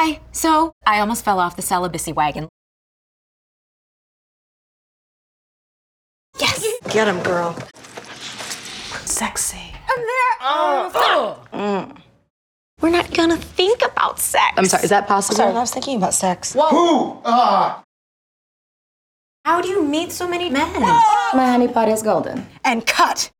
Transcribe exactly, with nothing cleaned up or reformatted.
Hi. So, I almost fell off the celibacy wagon. Yes! Get him, girl. Sexy. I'm there! Oh! Mm. We're not gonna think about sex. I'm sorry, is that possible? Sorry, I was thinking about sex. Whoa. Who? Ah! How do you meet so many men? My honey pot is golden. And cut.